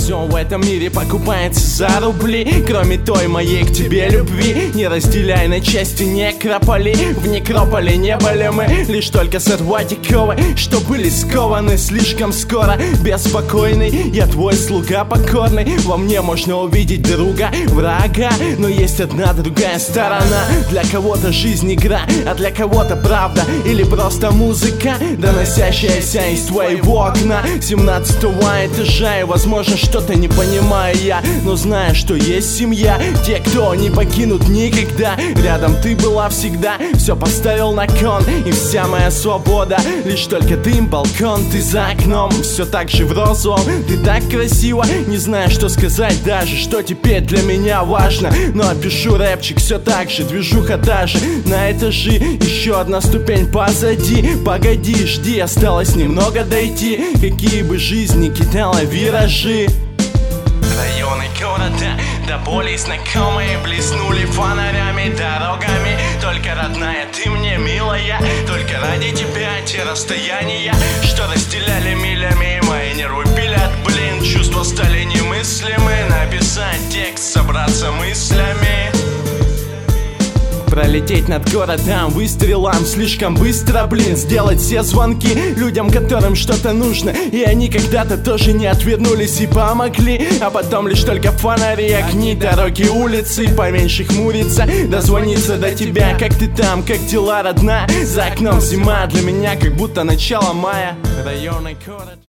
Все в этом мире покупается за рубли, кроме той моей к тебе любви. Не разделяй на части некрополи. В некрополе не были мы лишь только Садватиковы, что были скованы слишком скоро. Беспокойный, я твой слуга покорный. Во мне можно увидеть друга, врага, но есть одна другая сторона. Для кого-то жизнь игра, а для кого-то правда или просто музыка, доносящаяся из твоего окна 17-го этажа. И возможно что-то не понимаю я, но знаю, что есть семья, те, кто не покинут никогда. Рядом ты была всегда, все поставил на кон, и вся моя свобода лишь только дым, балкон, ты за окном. Все так же в розовом, ты так красиво, не знаю, что сказать даже, что теперь для меня важно. Но пишу рэпчик все так же, движуха та же, на этажи, еще одна ступень позади. Погоди, жди, осталось немного дойти, какие бы жизни кидала виражи. Районы города до боли знакомые блеснули фонарями, дорогами. Только родная ты мне милая, только ради тебя те расстояния, что разделяли милями. Мои нервы пилят, блин, чувства стали немыслимы. Написать текст, собраться мыслями, пролететь над городом выстрелом слишком быстро, блин. Сделать все звонки людям, которым что-то нужно, и они когда-то тоже не отвернулись и помогли. А потом лишь только фонари, огни, дороги, улицы, поменьше хмуриться, дозвониться до тебя. Как ты там, как дела, родная? За окном зима, для меня как будто начало мая. Районы город.